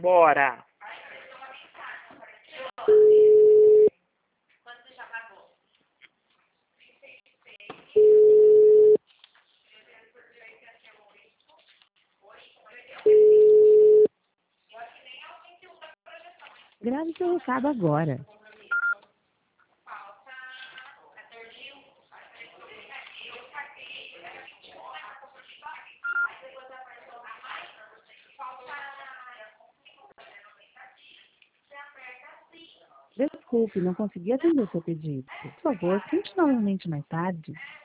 Bora. Grave seu recado agora. Desculpe, não consegui atender o seu pedido. Por favor, tente novamente mais tarde.